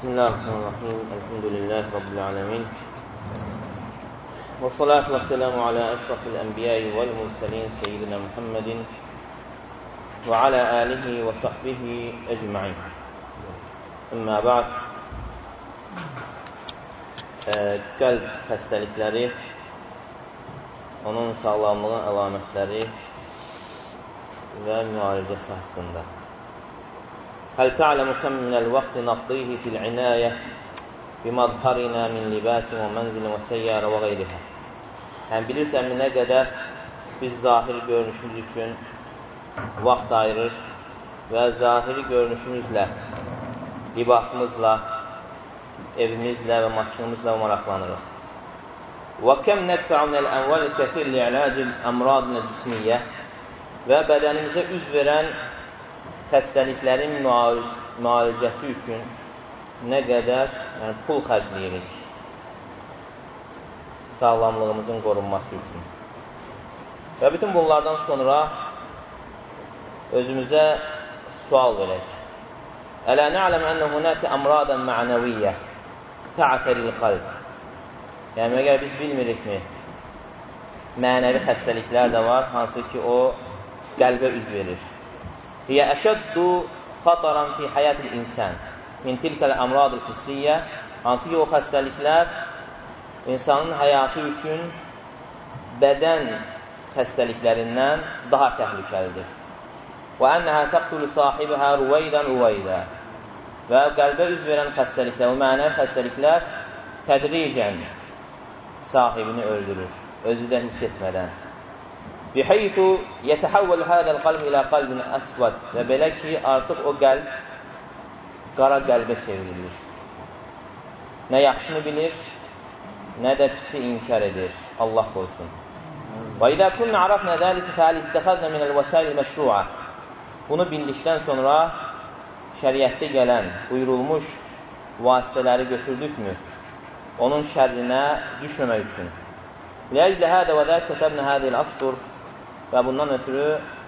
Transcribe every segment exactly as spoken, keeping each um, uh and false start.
Bismillahirrahmanirrahim. Elhamdülillahi Rabbil alemin. Və salatu və selamu alə əşrafil ənbiyayı vəl mürsəlin seyyidina Muhammedin və alə alihi və sahbihi ecma'in. Əmmə ba'd. Qəlb xəstəlikləri, onun sağlamlığın əlamətləri və müalicəsi haqqında. Həl ta'ləmu kəm minəl vaxtı naqdihi fil inəyə bimazharina min libasin və mənzilin və səyyarə və qeyrihə. Həm bilirsən mi nə qədər biz zahiri görünüşümüz üçün vaxt ayırır və zahiri görünüşümüzlə, libasımızla, evimizlə və maşınımızla maraqlanırıq. Və kəm nədfə'u minəl ənvəl kəfir li'ilacil əmradinə cismiyyə və bədənimizə üz verən xəstəliklərin müalicəsi üçün nə qədər yəni, pul xərcləyirik sağlamlığımızın qorunması üçün. Və bütün bunlardan sonra özümüzə sual verək. Ələ nə'ləm ənə hunəkə əmradən mə'nəviyyə tə'ətəlil qalb. Yəni, məgər biz bilmirikmi? Mənəvi xəstəliklər də var, hansı ki, o qəlbə üz verir. Hiyə əşəddu xataran fi həyətil insan min tilkəl əmradil fissiyyə, hansı ki, o xəstəliklər insanın həyatı üçün bədən xəstəliklərindən daha təhlükəlidir. Və ənəhə təqtulu sahibəhə rüvəydən rüvəydə və qəlbə üz verən xəstəliklər, o mənəvi xəstəliklər tədricən sahibini öldürür, özü də hiss etmədən. Biheytu yətəhəvvəl hədəl qalb ilə qalbin əsvad və belə ki, artıq o qəlb qara qəlbə çevrilir. Nə yaxşını bilir, nə də pisi inkar edir. Allah qoysun. Və idə künnə arafnə dəlikə fəəl ittəxədnə minəl vəsail məşru'a. Bunu bildikdən sonra şəriətdə gələn, buyurulmuş vasitələri götürdükmü? Onun şərrinə düşməmək üçün. Ləəclə hədə və də kətəbnə hədil astur və bundan ötürü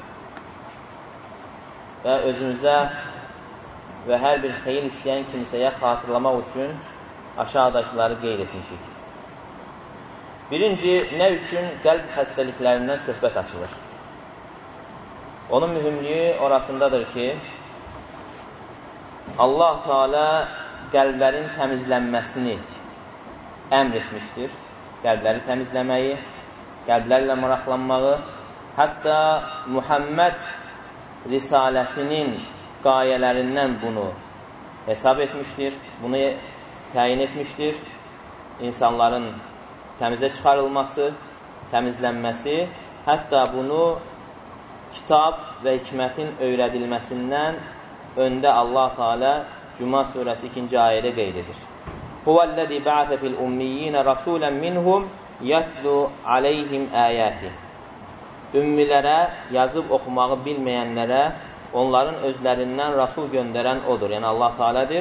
və özümüzə və hər bir xeyir istəyən kimsəyə xatırlamaq üçün aşağıdakıları qeyd etmişik. Birinci, nə üçün qəlb xəstəliklərindən söhbət açılır? Onun mühümlüyü orasındadır ki, Allah Teala qəlblərin təmizlənməsini əmr etmişdir. Qəlbləri təmizləməyi, qəlblərlə maraqlanmağı, hətta Muhammed risaləsinin qayələrindən bunu hesab etmişdir, bunu təyin etmişdir. İnsanların təmizə çıxarılması, təmizlənməsi, hətta bunu kitab və hikmətin öyrədilməsindən öndə Allah Teala Cuma surəsi ikinci ayədə qeyd edir. Huvəl-ləzi bə'ətə fil-ummiyyinə rasulən minhum yətlu aleyhim əyəti. Ümmilərə, yazıb oxumağı bilməyənlərə onların özlərindən rasul göndərən odur. Yəni, Allah Teala'dır.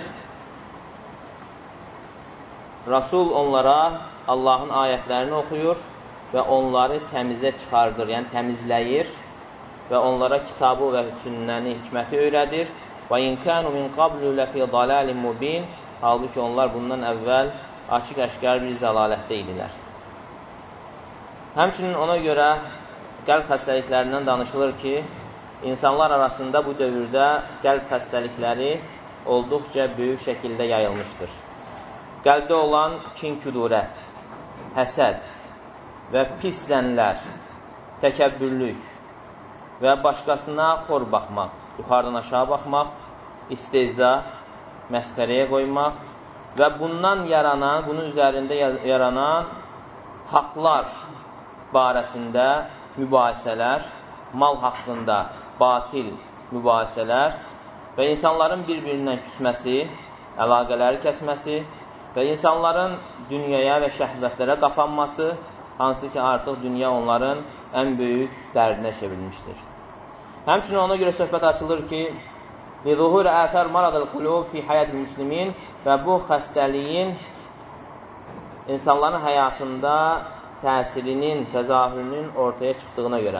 Rasul onlara Allahın ayətlərini oxuyur və onları təmizə çıxardır, yəni təmizləyir və onlara kitabı və sünnəni, hikməti öyrədir. Və inkənu min qablu ləfi dalalin mubin. Halbuki onlar bundan əvvəl açıq-əşkar bir zəlalətdə idilər. Həmçinin ona görə qəlb xəstəliklərindən danışılır ki, İnsanlar arasında bu dövrdə qəlb xəstəlikləri olduqca böyük şəkildə yayılmışdır. Qəlbdə olan kin-küdurət, həsəd və pis zənlər, təkəbbürlük və başqasına xor baxmaq, yuxarıdan aşağı baxmaq, istehza, məskərəyə qoymaq və bundan yaranan, bunun üzərində yaranan haqlar barəsində mübahisələr, mal haqqında batil mübahisələr və insanların bir-birindən küsməsi, əlaqələri kəsməsi və insanların dünyaya və şəhvətlərə qapanması, hansı ki, artıq dünya onların ən böyük dərdinə çevrilmişdir. Həmçinin ona görə söhbət açılır ki, lizuhur əthər maradıl qulub fi həyətil müslimin və bu xəstəliyin insanların həyatında təsirinin, təzahürünün ortaya çıxdığına görə.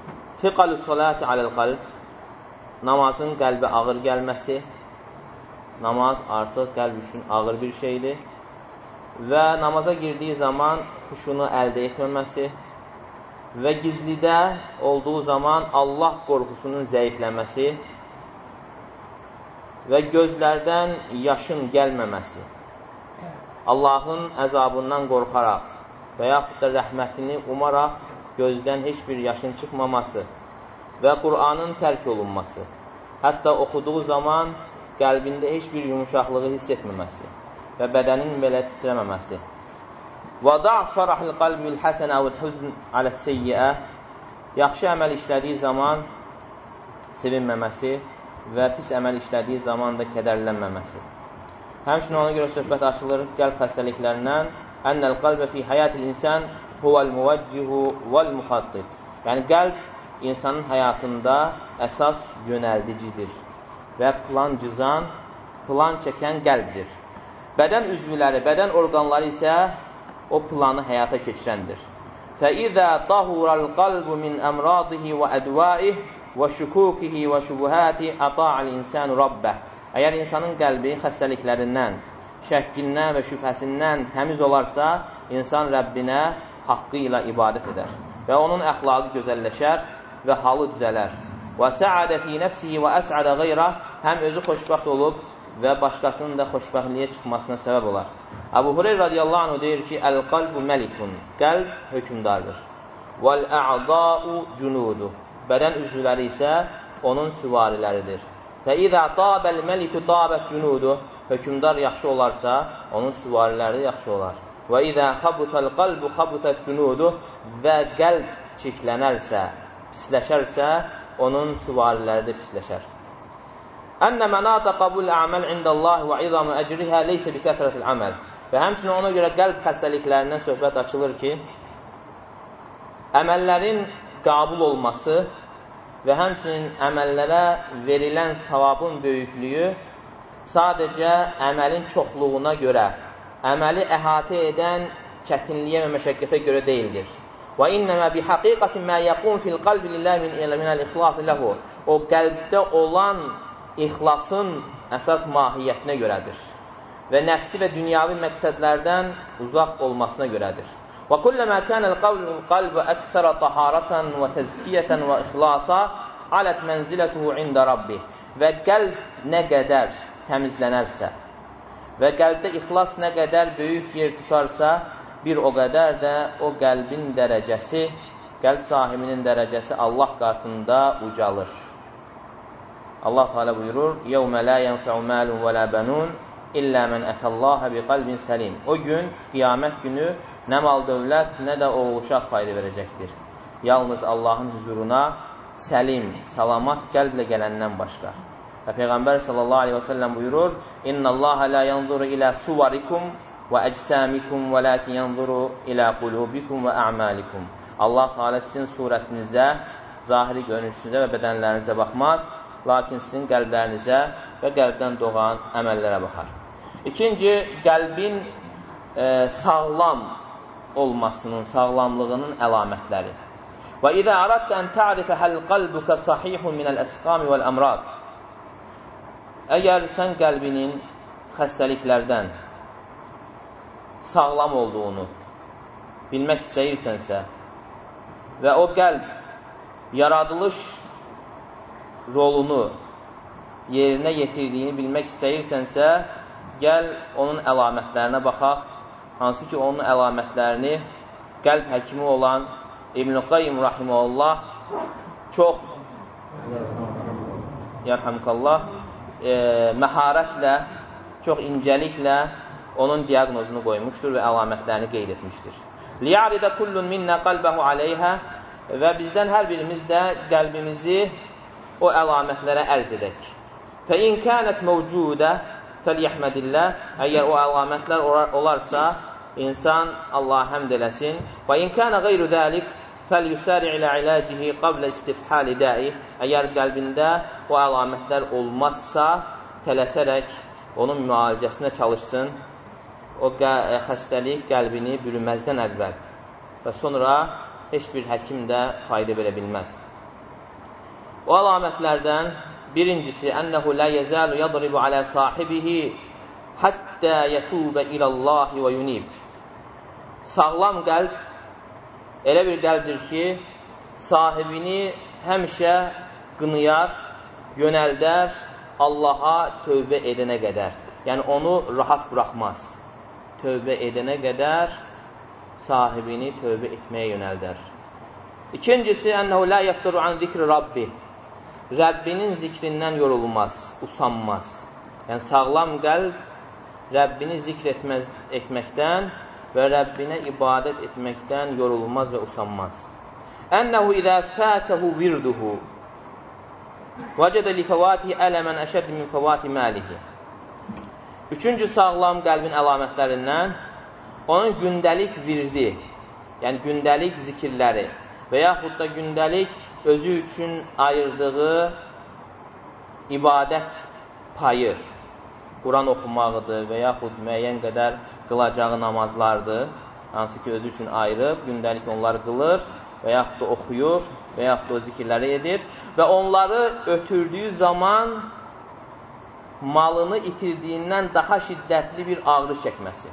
Fiqalü salati aləl qalb, namazın qəlbə ağır gəlməsi, namaz artıq qəlb üçün ağır bir şeydir və namaza girdiyi zaman xuşunu əldə etməməsi və gizlidə olduğu zaman Allah qorxusunun zəifləməsi və gözlərdən yaşın gəlməməsi, Allahın əzabından qorxaraq və yaxud da rəhmətini umaraq gözdən heç bir yaşın çıxmaması və Qur'anın tərk olunması, hətta oxuduğu zaman qəlbində heç bir yumuşaqlığı hiss etməməsi və bədənin belə titrəməməsi. وَضَعْ شَرَحِ الْقَلْبِ الْحَسَنَ وَالْحُزْنِ عَلَى السَّيِّئَةِ Yaxşı əməl işlədiyi zaman sevinməməsi və pis əməl işlədiyi zaman da kədərlənməməsi. Həmçinin ona görə söhbət açılır qəlb xəstəliklərindən. Ənəl qalbə fi həyətil insan huvəl muvəccihu vəl muxattid. Yəni, qəlb insanın həyatında əsas yönəldicidir və plan cızan, plan çəkən qəlbdir. Bədən üzvləri, bədən orqanları isə o planı həyata keçirəndir. فَإِذَا طَهُرَ الْقَلْبُ مِنْ أَمْرَاضِهِ وَأَدْوَائِهِ وَشُكُوكِهِ وَشُبُهَاتِ أَطَاعَ الْإِنسَانُ رَبَّهِ Əgər insanın qəlbi xəstəliklərindən, şəkkindən və şübhəsindən təmiz olarsa, insan Rəbbinə haqqı ilə ibadət edər və onun əxlaqı gözəlləşər və halı düzələr. وَسَعَدَ فِي نَفْسِهِ وَأَسْعَدَ غَيْرَهِ Həm özü xoşbəxt olub və başqasının da xoşbəxtliyə çıxmasına səbəb olar. Əbu Hureyr radiyallahu anh deyir ki, Əl-qalbu məlikun, qəlb hökümdardır. Vəl-ə'dâ'u cunudu, bədən üzvləri isə onun süvariləridir. Fə-izə tabəl-məliku tabət cunudu, hökümdar yaxşı olarsa, onun süvariləri yaxşı olar. Və izə xabutəl-qalbu xabutət cunudu və qəlb çirklənərsə, pisləşərsə, onun süvariləri də pisləşər. Ənə mənatə qabul əməl indəllahi və izamı əcrihə leysə bi kəsrətil əməl. Və həmçinin ona görə qəlb xəstəliklərindən söhbət açılır ki, əməllərin qəbul olması və həmçinin əməllərə verilən savabın böyüklüyü sadəcə əməlin çoxluğuna görə, əməli əhatə edən çətinliyə və məşəqqətə görə deyildir. Və innəmə bi haqiqətin mə yəqum fil qalbi lillahi minəl ixlası ləhu. O qəlbdə olan ixlasın əsas mahiyyətinə görədir və nəfsi və dünyavi məqsədlərdən uzaq olmasına görədir. Və kulləmə kənəl qalbu əksərə taharatan və təzkiyyətən və ixlasa alət mənzilətuhu ində Rabbi. Və qəlb nə qədər təmizlənərsə və qəlbdə ixlas nə qədər böyük yer tutarsa, bir o qədər də o qəlbin dərəcəsi, qəlb sahibinin dərəcəsi Allah qatında ucalır. Allah Teala buyurur: "Yevme la yenfa'u malun ve la banun illa men atallaha bi qalbin salim." O gün, qiyamət günü nə mal dövlət, nə də oğul uşaq fayda verəcəkdir. Yalnız Allahın huzuruna səlim, salamat qəlblə gələndən başqa. Və Peyğəmbər sallallahu aleyhi və səlləm buyurur: "İnnallaha la yanzuru ila suvarikum və əcsamikum velakin yanzuru ila qulubikum və a'malikum." Allah Teala sizin surətinizə, zahiri görünüşünüzə və bədənlərinizə baxmaz, lakin sizin qəlblərinizə və qəlbdən doğan əməllərə baxar. İkinci, qəlbin e, sağlam olmasının, sağlamlığının əlamətləri. Və izə aradtə ən ta'rifə həl qalbuka sahihun minəl əsqami vəl əmrad. Əgər sən qəlbinin xəstəliklərdən sağlam olduğunu bilmək istəyirsənsə və o qəlb yaradılış rolunu yerinə yetirdiyini bilmək istəyirsənsə, gəl onun əlamətlərinə baxaq. Hansı ki, onun əlamətlərini qəlb həkimi olan İbn-i Qayyim rahiməhullah çox yarhamkallah e, məharətlə, çox incəliklə onun diaqnozunu qoymuşdur və əlamətlərini qeyd etmişdir. Liyaridə kullun minnə qalbəhu aleyhə və bizdən hər birimiz də qəlbimizi o əlamətlərə ərz edək. Fəin kənət məvcudə fəliyəhmədillah. Əgər o əlamətlər olarsa, insan Allah həmd eləsin. Və in kənə qeyru dəlik fəlyusəri ilə ilacihi qablə istifhali dəi. Əgər qəlbində o əlamətlər olmazsa, tələsərək onun müalicəsinə çalışsın. O xəstəlik qəlbini bürünməzdən əvvəl və sonra heç bir həkim də fayda verə bilməz. O əlamətlərdən birincisi, ənəhu la yezalu yadribu alə sahibihi hattə yətubə ilallahi və yunib. Sağlam qəlb elə bir qəlbdir ki, sahibini həmişə qınıyar, yönəldər Allaha tövbə edənə qədər. Yəni, onu rahat buraxmaz. Tövbə edənə qədər sahibini tövbə etməyə yönəldər. İkincisi, ənəhu la yəfturu an zikri Rabbi. Rəbbinin zikrindən yorulmaz, usanmaz. Yəni, sağlam qəlb Rəbbini zikr etməz, etməkdən və Rəbbinə ibadət etməkdən yorulmaz və usanmaz. Ənəhu izə fətəhu virduhu vəcədə li fəvatihi ələmən əşədd min fəvati məlihi. Üçüncü sağlam qəlbin əlamətlərindən onun gündəlik virdi, yəni gündəlik zikirləri və yaxud da gündəlik özü üçün ayırdığı ibadət payı, Quran oxumağıdır və yaxud müəyyən qədər qılacağı namazlardır, hansı ki, özü üçün ayırıb, gündəlik onları qılır və yaxud da oxuyur və yaxud da o zikirləri edir və onları ötürdüyü zaman malını itirdiyindən daha şiddətli bir ağrı çəkməsi.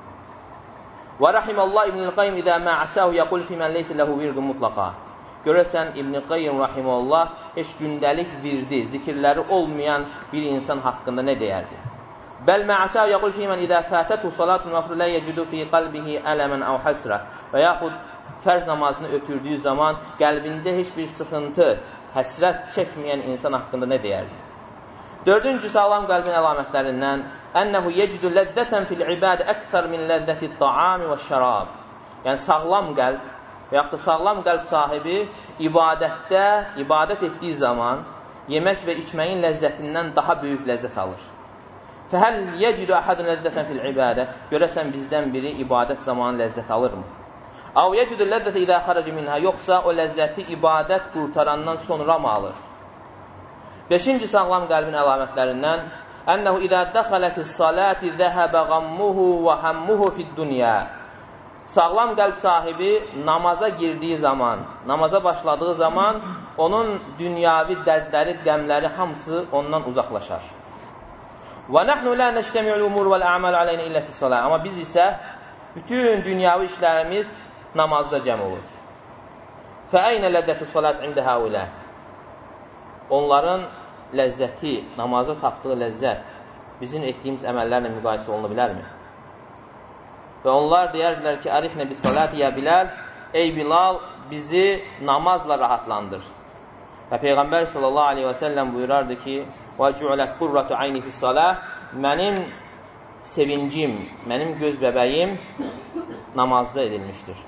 Və rahimallah İbn-i Qayyim idə mə'asəhu yəqul fimən leysə ləhu virdu mutlaqa. Görəsən, İbn-i Qayyim rahiməllah heç gündəlik virdi, zikirləri olmayan bir insan haqqında nə deyərdi? Bəl mə'asəhu yəqul fimən idə fətətu salatun məfru lə yəcidu fi qalbihi ələmən əv həsrə və yaxud fərz namazını ötürdüyü zaman qəlbində heç bir sıxıntı, həsrət çəkməyən insan haqqında nə deyərdi? Dördüncü sağlam qəlbin əlamətlərindən ənəhu yecidu ləzzətən fil ibadə əksər min ləzzəti ta'ami və şərab. Yəni, sağlam qəlb və yaxud da sağlam qəlb sahibi ibadətdə, ibadət etdiyi zaman yemək və içməyin ləzzətindən daha böyük ləzzət alır. Fəhəl yecidu əhədun ləzzətən fil ibadə. Görəsən, bizdən biri ibadət zamanı ləzzət alırmı? Əv yecidu ləzzətə idə xaraci minhə. Yoxsa o ləzzəti ibadət qurtarandan sonra mı alır? Beşinci sağlam qəlbin əlamətlərindən ənəhu idə dəxələ fis-salati zəhəbə qammuhu və həmmuhu fid-dünya. Sağlam qəlb sahibi namaza girdiyi zaman, namaza başladığı zaman onun dünyavi dərdləri, qəmləri hamısı ondan uzaqlaşar. Və nəhnu lə nəştəmi'l umur vəl-ə'mal aleynə illə fis-salah. Amma biz isə bütün dünyavi işlərimiz namazda cəm olur. Fəəynə ləddətü salat ində həulə. Onların ləzzəti, namaza tapdığı ləzzət bizim etdiyimiz əməllərlə müqayisə oluna bilərmi? Və onlar deyərdilər ki, ərifnə bis salati ya Bilal, ey Bilal, bizi namazla rahatlandır. Və Peyğəmbər sallallahu aleyhi və səlləm buyurardı ki, və cü'lət qurratu ayni fis salah, mənim sevincim, mənim göz bəbəyim namazda edilmişdir.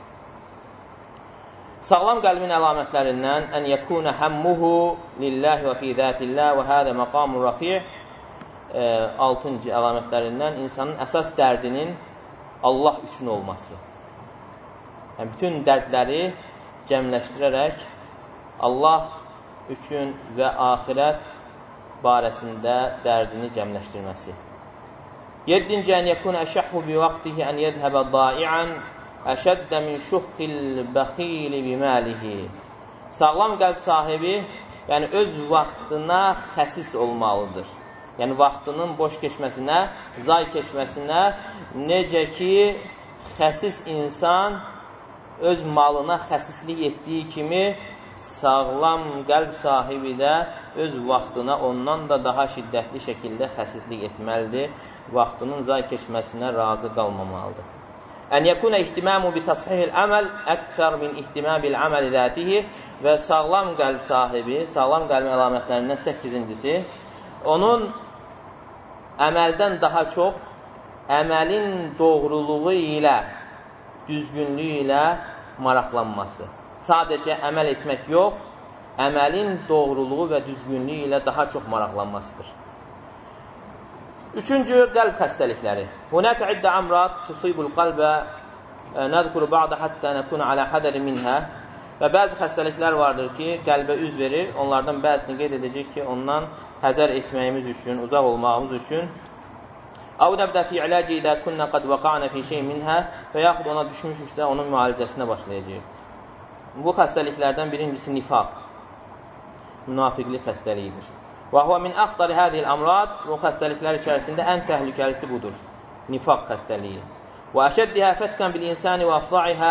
Sağlam qəlbin əlamətlərindən ən yəkunə həmmuhu lillahi və fi zətillah və hədə məqamun rafiq. Altıncı əlamətlərindən insanın əsas dərdinin Allah üçün olması. Yəni, bütün dərdləri cəmləşdirərək Allah üçün və axirət barəsində dərdini cəmləşdirməsi. Yeddinci ən yəkunə əşəhhu bi vaxtihi ən yədhəbə dai'an əşəddə min şuxil bəxili biməlihi. Sağlam qəlb sahibi, yəni öz vaxtına xəsis olmalıdır. Yəni, vaxtının boş keçməsinə, zay keçməsinə, necə ki, xəsis insan öz malına xəsislik etdiyi kimi, sağlam qəlb sahibi də öz vaxtına ondan da daha şiddətli şəkildə xəsislik etməlidir. Vaxtının zay keçməsinə razı qalmamalıdır. Ən yəkunə ihtimamu bi təshihil əməl əksər min ihtimabil əməli zətihi. Və sağlam qəlb sahibi, sağlam qəlbin əlamətlərindən səkkizincisi, onun əməldən daha çox əməlin doğruluğu ilə, düzgünlüyü ilə maraqlanması. Sadəcə əməl etmək yox, əməlin doğruluğu və düzgünlüyü ilə daha çox maraqlanmasıdır. Üçüncü, qəlb xəstəlikləri. Hunəkə iddə əmrat tusibul qalbə nədkuru ba'da həttə nəkuna alə hədəri minhə. Və bəzi xəstəliklər vardır ki, qəlbə üz verir. Onlardan bəzisini qeyd edəcək ki, ondan həzər etməyimiz üçün, uzaq olmağımız üçün. Əv nəbdə fi iləci idə künnə qəd vəqanə fi şey minhə və yaxud ona düşmüşüksə, onun müalicəsinə başlayacaq. Bu xəstəliklərdən birincisi nifaq, münafiqlik xəstəliyidir. Və huve min axtari hadihil amrad, bu xəstəliklər içərisində ən təhlükəlisi budur. Nifaq xəstəliyi. Və əşəddihə fətkən bil insani və afza'ihə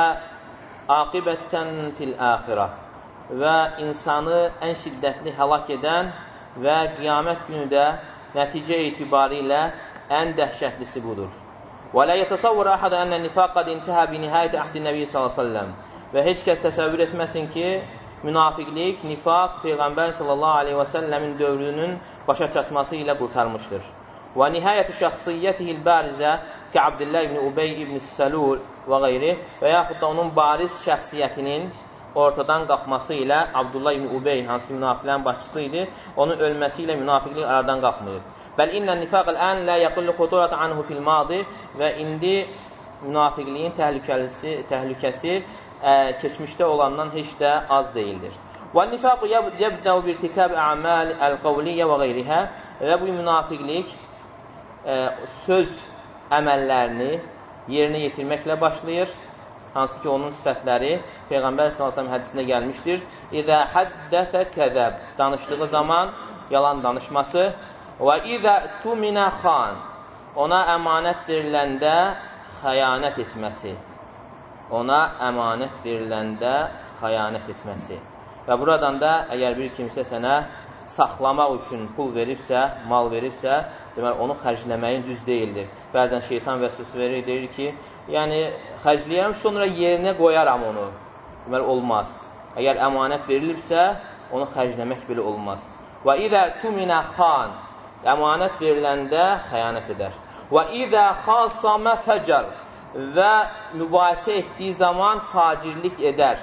aqibətən fil axirə. Və insanı ən şiddətli həlak edən və qiyamət günü də nəticə etibarilə ən dəhşətlisi budur. Və lə yətəsavvur əhədə ənə nifaq qad intihə bi nihayət əhdi nəbi sallallahu əleyhi və səlləm. Və heç kəs təsəvvür etməsin ki, münafiqlik, nifaq Peyğəmbər sallallahu aleyhi və səlləmin dövrünün başa çatması ilə qurtarmışdır. Və nihayətü şəxsiyyətihil bərizə ki, Abdullah ibn Ubey ibn Səlul və qeyri və yaxud da onun bariz şəxsiyyətinin ortadan qalxması ilə Abdullah ibn Ubey, hansı münafiqlərin başçısı idi, onun ölməsi ilə münafiqlik aradan qalxmayıb. Bəl innən nifaqəl ən lə yəqilli xuturət anhu fil madi və indi münafiqliyin təhlükəsi, təhlükəsi Ə, keçmişdə olandan heç də az deyildir. وَالنِّفَاقُ يَبْدَوْ بِرْتِكَابِ أَعْمَالِ الْقَوْلِيَّ وَغَيْرِهَا Və bu münafiqlik ə, söz əməllərini yerinə yetirməklə başlayır. Hansı ki, onun sifətləri Peyğəmbər sallallahu əleyhi və səlləm hədisində gəlmişdir. İzə həddəsə kəzəb, danışdığı zaman yalan danışması. Və izə tuminə xan, ona əmanət veriləndə xəyanət etməsi. Ona əmanət veriləndə xəyanət etməsi. Və buradan da əgər bir kimsə sənə saxlamaq üçün pul veribsə, mal veribsə, deməli, onu xərcləməyin düz deyildir. Bəzən şeytan vəsvəsə verir, deyir ki, yəni xərcləyərəm, sonra yerinə qoyaram onu. Deməli, olmaz. Əgər əmanət verilibsə, onu xərcləmək belə olmaz. Və izə tuminə xan, əmanət veriləndə xəyanət edər. Və izə xasamə fəcər və mübahisə etdiyi zaman facirlik edər,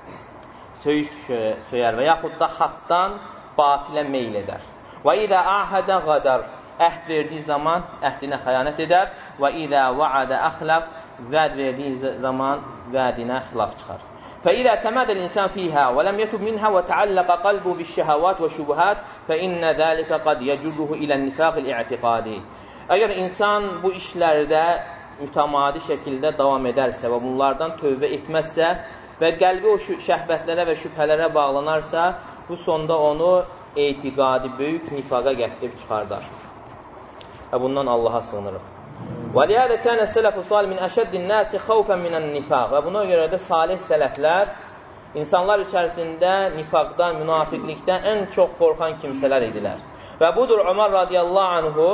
söyüş söyər və yaxud da haqdan batilə meyl edər. Və izə əhədə qədər, əhd verdiyi zaman əhdinə xəyanət edər və izə vəədə əxləq, vəd verdiyi zaman vədinə xilaf çıxar. فإذا تمادى الإنسان فيها ولم يتب منها وتعلق قلبه بالشهوات والشبهات فإن ذلك قد يجره إلى النفاق الاعتقادي. Əgər insan bu işlərdə mütəmadi şəkildə davam edərsə və bunlardan tövbə etməzsə və qəlbi o şəhvətlərə və şübhələrə bağlanarsa, bu sonda onu etiqadi böyük nifaqa gətirib çıxardar. Və bundan Allaha sığınırıq. وَلِيَادَ كَانَ السَّلَفُ صَالِ مِنْ أَشَدِّ النَّاسِ خَوْفًا مِنَ النِّفَاقِ Və buna görə də salih sələflər insanlar içərisində nifaqdan, münafiqlikdən ən çox qorxan kimsələr idilər. Və budur Ömər radiyallahu anhu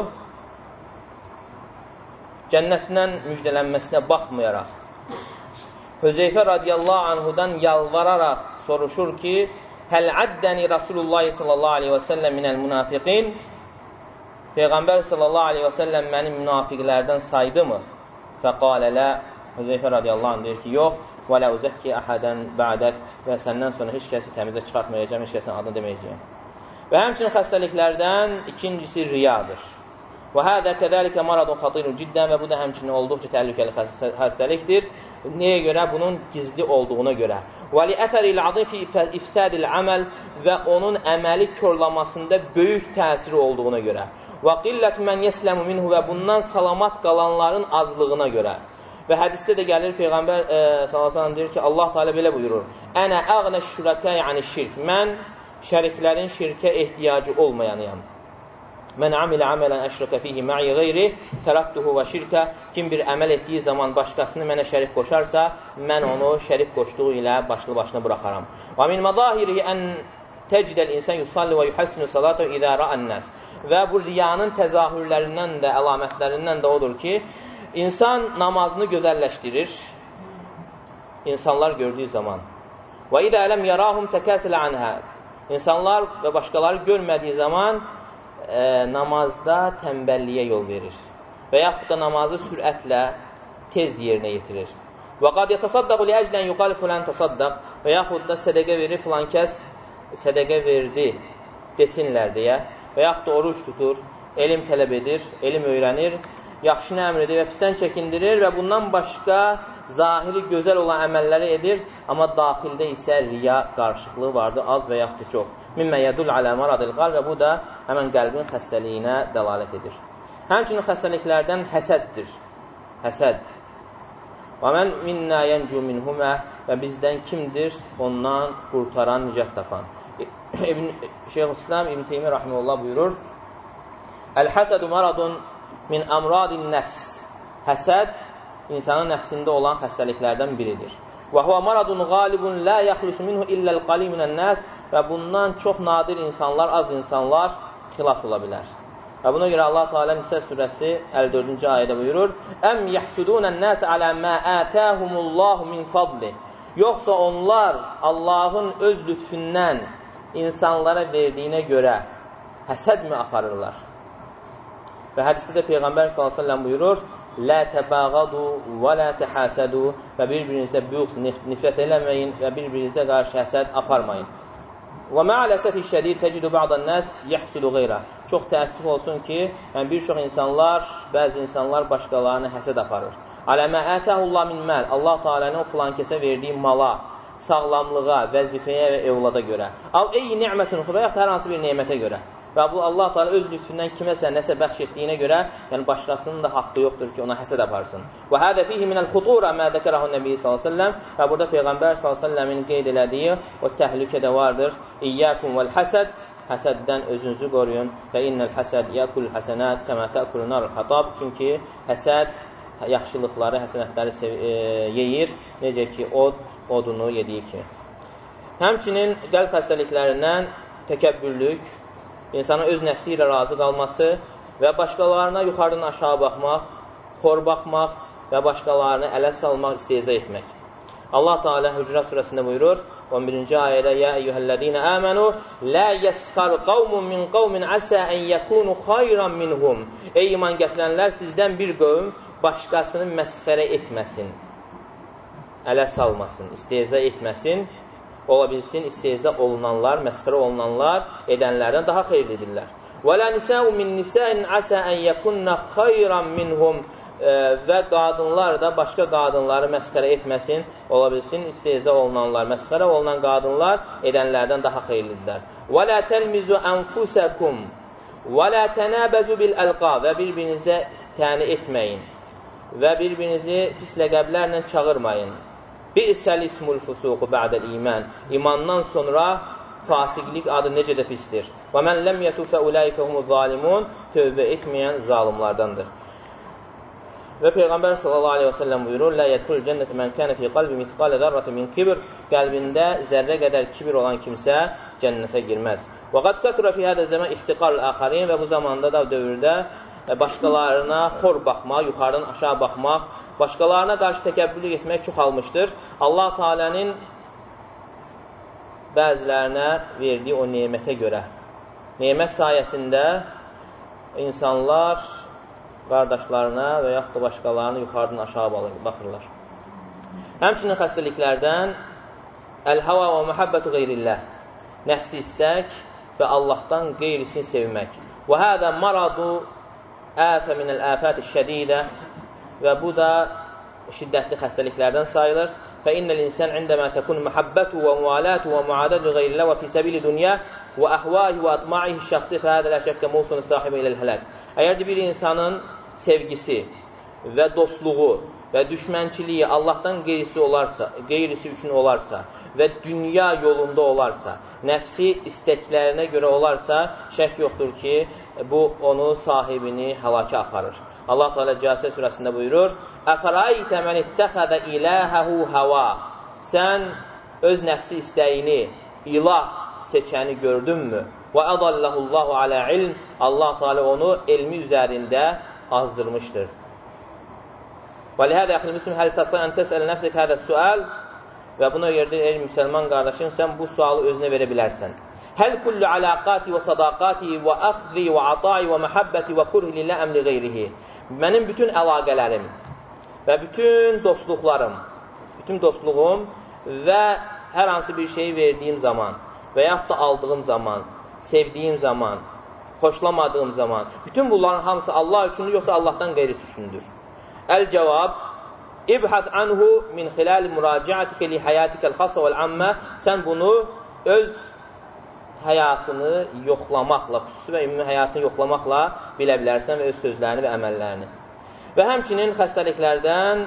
cənnətdən müjdələnməsinə baxmayaraq, Hüzeyfə radiyallahu anhudan yalvararaq soruşur ki, Həl əddəni Rasulullah sallallahu aleyhi və səlləm minəl münafiqin Peyğəmbər sallallahu aleyhi və səlləm məni münafiqlərdən saydı mı? Fəqalə lə, Hüzeyfə radiyallahu anh deyir ki, yox, və lə uzəkki əhədən bə'dək və səndən sonra heç kəsi təmizə çıxartmayacağım, heç kəsin adını deməyəcəyəm. Və həmçinin xəstəliklərdən ikincisi riyadır. Və hədə kədəlikə maradun xatirun ciddən və bu da həmçinin olduqca təhlükəli xəstəlikdir. Nəyə görə? Bunun gizli olduğuna görə. Və li əsəril azim fi ifsədil əməl və onun əməli körlamasında böyük təsiri olduğuna görə. Və qillət mən yəsləmu minhu və bundan salamat qalanların azlığına görə. Və hədisdə də gəlir Peyğəmbər e, sallallahu aleyhi ve sellem deyir ki, Allah Teala belə buyurur: Ənə əğnə şürəkə yəni şirk. Mən şəriklərin şirkə ehtiyacı olmayanıyam. Mən amilə əmələn əşrəkə fihi mə'i qeyri tərəktuhu və şirkə. Kim bir əməl etdiyi zaman başqasını mənə şərik qoşarsa, mən onu şərik qoşduğu ilə başlı başına buraxaram. Və min mədahirihi ən təcdəl insan yusalli və yuhassinu salatahu izə ra'an-nas. Və bu riyanın təzahürlərindən də, əlamətlərindən də odur ki, insan namazını gözəlləşdirir, insanlar gördüyü zaman. Və idə ələm yarahum təkəsilə anhə. İnsanlar və başqaları görmədiyi zaman e, namazda tənbəlliyə yol verir. Və yaxud da namazı sürətlə tez yerinə yetirir. Və qad yətəsaddaqu li əclən yuqali fulən təsaddaq. Və yaxud da sədəqə verir, filan kəs sədəqə verdi desinlər deyə. Və yaxud da oruç tutur, elm tələb edir, elm öyrənir, yaxşını əmr edir və pisdən çəkindirir və bundan başqa zahiri gözəl olan əməlləri edir, amma daxildə isə riya qarışıqlığı vardır, az və yaxud da çox. Mimmə yədul alə maradil qal və bu da həmən qəlbin xəstəliyinə dəlalət edir. Həmçinin xəstəliklərdən həsəddir. Həsəd. Və mən minnə yəncu minhumə və bizdən kimdir ondan qurtaran, nicət tapan. İbn Şeyxülislam İbn Teymiyyə rahimehullah buyurur: "Əl-həsədu maradun min amradin nəfs." Həsəd insanın nəfsində olan xəstəliklərdən biridir. "Və huwa maradun qalibun la yaxlusu minhu illəl qalil minən-nas." Və bundan çox nadir insanlar, az insanlar xilas ola bilər. Və buna görə Allah Teala Nisə surəsi əlli dördüncü ayədə buyurur: "Əm yahsudunən-nas alə ma atahumullahu min fadli." Yoxsa onlar Allahın öz lütfündən insanlara verdiyinə görə həsədmi aparırlar? Və hədisdə də Peyğəmbər sallallahu əleyhi və səlləm buyurur: "La təbağadu və la təhasadu." Və bir-birinizə büğz, nifrət eləməyin və bir-birinizə qarşı həsəd aparmayın. Və ma'aləsəfi şədid təcidu ba'dan nas yahsudu qeyra. Çox təəssüf olsun ki, yəni bir çox insanlar, bəzi insanlar başqalarına həsəd aparır. Aləmə ətəhullah min məl. Allah Teala'nın o filan kəsə verdiyi mala, sağlamlığa, vəzifəyə və evlada görə. Av ey ni'mətun xubəyət hər hansı bir nemətə görə. Və bu Allah Teala öz lütfündən kiməsə nəsə bəxş etdiyinə görə, yəni başqasının da haqqı yoxdur ki, ona həsəd aparsın. Və hədə fihi minəl xutura mə dəkərəhu Nəbi sallallahu əleyhi və səlləm. Və burada Peyğəmbər sallallahu əleyhi və səlləmin qeyd elədiyi o təhlükə də vardır. İyyəkum vəl həsəd. Həsəddən özünüzü qoruyun. Və innəl həsəd yəkul həsənət kəmə təkulun narul xatab. Çünki həsəd yaxşılıqları, həsənətləri e, yeyir, necə ki, od, odunu yediyi kimi. Həmçinin qəlb xəstəliklərindən təkəbbürlük, insanın öz nəfsi ilə razı qalması və başqalarına yuxarıdan aşağı baxmaq, xor baxmaq və başqalarını ələ salmaq, istehza etmək. Allah Teala Hucurat surəsində buyurur, on birinci ayədə: "Ya eyyuhellezine amenu la yaskhar qaumun min qaumin asa an yakunu khayran minhum." Ey iman gətirənlər, sizdən bir qövm başqasını məsxərə etməsin, ələ salmasın, istehza etməsin. Ola bilsin, istehza olunanlar, məsxərə olunanlar edənlərdən daha xeyirlidirlər. "Və la nisa'u min nisa'in asa an yakunna khayran minhum." Və qadınlar da başqa qadınları məsxərə etməsin. Ola bilsin, istehza olunanlar, məsxərə olunan qadınlar edənlərdən daha xeyirlidirlər. "Və la talmizu anfusakum və la tanabazu bil alqab." Və bir-birinizə təni etməyin və bir-birinizi pis ləqəblərlə çağırmayın. "Bi'səl ismul fusuqu ba'dəl iman." İmandan sonra fasiqlik adı necə də pisdir. "Və men lem yetub fe ulaika humuz zalimun." Tövbə etməyən zalimlardandır. Və Peyğəmbər sallallahu əleyhi və səlləm buyurur: "La yedxul cennete men kana fi qalbi mithqala zarratin min kibr." Qəlbində zərrə qədər kibir olan kimsə cənnətə girməz. "Və qad katura fi hada zaman ihtiqarul axarin." Və bu zamanda da dövrdə başqalarına xor baxmaq, yuxarıdan aşağı baxmaq, başqalarına qarşı təkəbbürlük etmək çoxalmışdır. Allah Teala'nın bəzilərinə verdiyi o nemətə görə. Nemət sayəsində insanlar qardaşlarına və yaxud da başqalarını yuxarıdan aşağı baxırlar. Həmçinin xəstəliklərdən əl-hava və məhəbbətu qeyrilləh. Nəfsi istək və Allahdan qeyrisini sevmək. Və hədə maradu əfə minəl əfəti şədidə. Və bu da şiddətli xəstəliklərdən sayılır. Fə innəl insan indəmə təkun məhəbbətu və mualatu və muadədu qeyrilləh və fi səbili dünya və əhvəhi və atmaihi şəxsi fə hədə lə şəkkə mulsunu sahibi iləl hələk. Əgər bir insanın sevgisi və dostluğu və düşmənçiliyi Allahdan qeyrisi olarsa, qeyrisi üçün olarsa və dünya yolunda olarsa, nəfsi istəklərinə görə olarsa, şək yoxdur ki, bu onu sahibini həlakə aparır. Allah Teala Cəsiyə surəsində buyurur: "Əfəraytə men ittəxədə iləhəhu hava." Sən öz nəfsi istəyini ilah seçəni gördünmü? Və ədalləhullahu alə ilm. Allah Teala onu elmi üzərində azdırmışdır. Və lihədə əxil müslim həl təsələ ən təsələ nəfsək hədə sual. Və buna yerdə ey müsəlman qardaşım, sən bu sualı özünə verə bilərsən. Həl kullu alaqati və sadaqati və əxzi və atai və məhəbbəti və kurhi lillə əmli qeyrihi. Mənim bütün əlaqələrim və bütün dostluqlarım, bütün dostluğum və hər hansı bir şeyi verdiyim zaman və yaxud da aldığım zaman, sevdiyim zaman, xoşlamadığım zaman, bütün bunların hamısı Allah üçündür, yoxsa Allahdan qeyrisi üçündür? Əl-cavab: İbhəz anhu min xilal müraciətikə li həyətikəl xassa vəl-əmmə. Sən bunu öz həyatını yoxlamaqla, xüsusi və ümumi həyatını yoxlamaqla bilə bilərsən və öz sözlərini və əməllərini. Və həmçinin xəstəliklərdən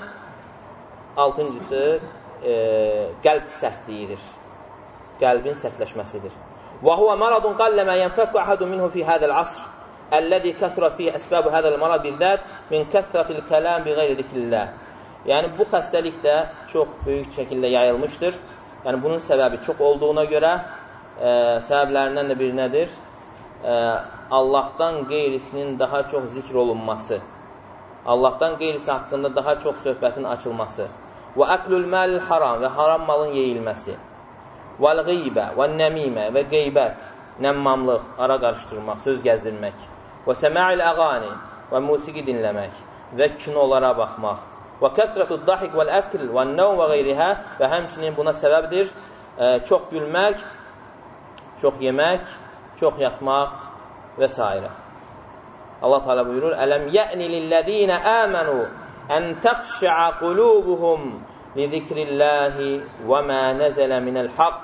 altıncısı e, qəlb sərtliyidir. Qəlbin sərtləşməsidir. Və huwa maradun qalləmə yənfəkku əhədun minhu fi hədəl asr əlləzi kəthrat fihi əsbəbu hədəl marad bizzət min kəthratil kəlam bi qeyri zikrillah. Yəni, bu xəstəlik də çox böyük şəkildə yayılmışdır. Yəni, bunun səbəbi çox olduğuna görə e, səbəblərindən də bir nədir? E, Allahdan qeyrisinin daha çox zikr olunması, Allahdan qeyrisi haqqında daha çox söhbətin açılması və əklül məlil haram və haram malın yeyilməsi vəl qeybə və nəmimə və qeybət, nəmmamlıq, ara qarışdırmaq, söz gəzdirmək və səmə'il əqani və musiqi dinləmək və kinolara baxmaq və kəsrətud dahik vəl əkl və nəvm və qeyrihə və həmçinin buna səbəbdir e, çox gülmək, çox yemək, çox yatmaq və s. Allah Teala buyurur: "Ələm ya'ni lillezina amanu an takhsha'a qulubuhum li zikrillahi və ma nazala minel haqq."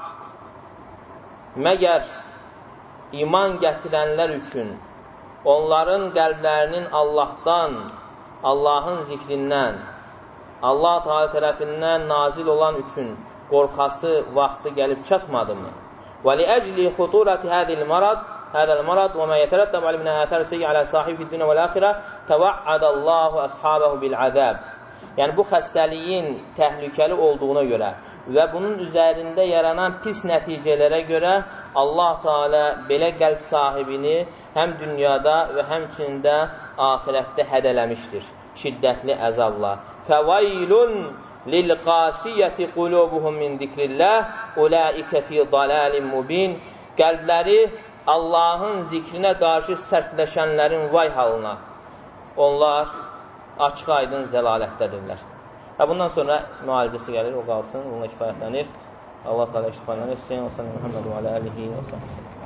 Məgər iman gətirənlər üçün onların qəlblərinin Allahdan, Allahın zikrindən, Allah Teala tərəfindən nazil olan üçün qorxası vaxtı gəlib çatmadımı? Və li əcli xuturati hədil marad hədəl marad və mə yətərəttəb alimnə ətər seyyi alə sahibi fid-dünya vəl-əxirə təvə'ədəllahu əshabəhu bil-əzəb. Yəni, bu xəstəliyin təhlükəli olduğuna görə və bunun üzərində yaranan pis nəticələrə görə Allah Teala belə qəlb sahibini həm dünyada və həmçində axirətdə hədələmişdir şiddətli əzabla. Fəvaylun lil-qasiyyəti qulubuhum min zikrillah ulaikə fi dalalin mubin. Qəlbləri Allahın zikrinə qarşı sərtləşənlərin vay halına. Onlar açıq aydın zəlalətdədirlər. Və bundan sonra müalicəsi gəlir, o qalsın, bununla kifayətlənir. Allah Teala şifalar etsin. Və sallallahu əleyhi və səlləm.